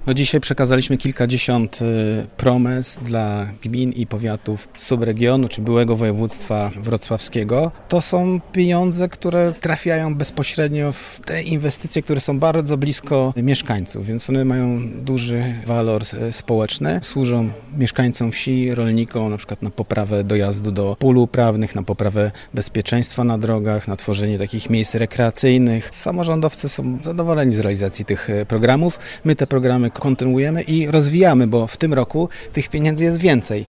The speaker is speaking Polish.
No dzisiaj przekazaliśmy kilkadziesiąt promes dla gmin i powiatów subregionu, czy byłego województwa wrocławskiego. To są pieniądze, które trafiają bezpośrednio w te inwestycje, które są bardzo blisko mieszkańców, więc one mają duży walor społeczny. Służą mieszkańcom wsi, rolnikom, na przykład na poprawę dojazdu do pól uprawnych, na poprawę bezpieczeństwa na drogach, na tworzenie takich miejsc rekreacyjnych. Samorządowcy są zadowoleni z realizacji tych programów. My te programy kontynuujemy i rozwijamy, bo w tym roku tych pieniędzy jest więcej.